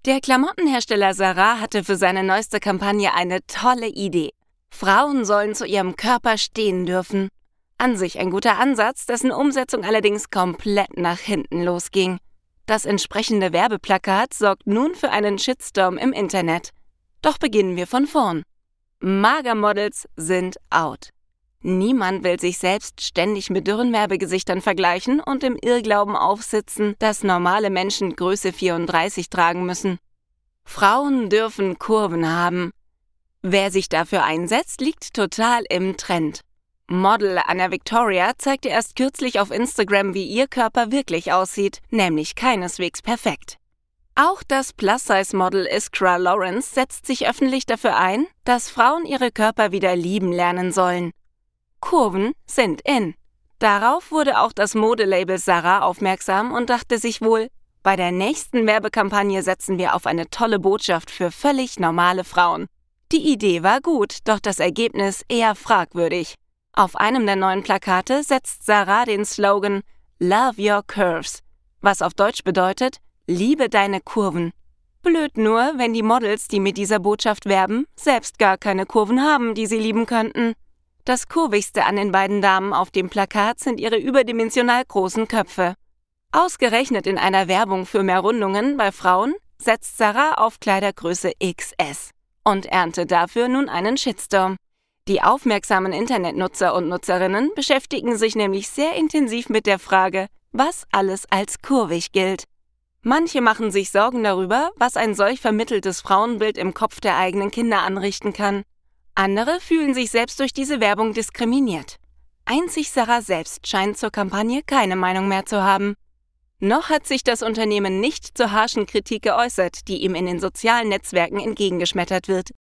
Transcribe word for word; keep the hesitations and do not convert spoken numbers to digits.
Der Klamottenhersteller Zara hatte für seine neueste Kampagne eine tolle Idee. Frauen sollen zu ihrem Körper stehen dürfen. An sich ein guter Ansatz, dessen Umsetzung allerdings komplett nach hinten losging. Das entsprechende Werbeplakat sorgt nun für einen Shitstorm im Internet. Doch beginnen wir von vorn. Magermodels sind out. Niemand will sich selbst ständig mit dürren Werbegesichtern vergleichen und im Irrglauben aufsitzen, dass normale Menschen Größe vierunddreißig tragen müssen. Frauen dürfen Kurven haben. Wer sich dafür einsetzt, liegt total im Trend. Model Anna Victoria zeigte erst kürzlich auf Instagram, wie ihr Körper wirklich aussieht, nämlich keineswegs perfekt. Auch das Plus-Size-Model Iskra Lawrence setzt sich öffentlich dafür ein, dass Frauen ihre Körper wieder lieben lernen sollen. Kurven sind in. Darauf wurde auch das Modelabel Zara aufmerksam und dachte sich wohl, bei der nächsten Werbekampagne setzen wir auf eine tolle Botschaft für völlig normale Frauen. Die Idee war gut, doch das Ergebnis eher fragwürdig. Auf einem der neuen Plakate setzt Zara den Slogan Love Your Curves, was auf Deutsch bedeutet, liebe deine Kurven. Blöd nur, wenn die Models, die mit dieser Botschaft werben, selbst gar keine Kurven haben, die sie lieben könnten. Das Kurvigste an den beiden Damen auf dem Plakat sind ihre überdimensional großen Köpfe. Ausgerechnet in einer Werbung für mehr Rundungen bei Frauen setzt Zara auf Kleidergröße X S und erntet dafür nun einen Shitstorm. Die aufmerksamen Internetnutzer und Nutzerinnen beschäftigen sich nämlich sehr intensiv mit der Frage, was alles als kurvig gilt. Manche machen sich Sorgen darüber, was ein solch vermitteltes Frauenbild im Kopf der eigenen Kinder anrichten kann. Andere fühlen sich selbst durch diese Werbung diskriminiert. Einzig Zara selbst scheint zur Kampagne keine Meinung mehr zu haben. Noch hat sich das Unternehmen nicht zur harschen Kritik geäußert, die ihm in den sozialen Netzwerken entgegengeschmettert wird.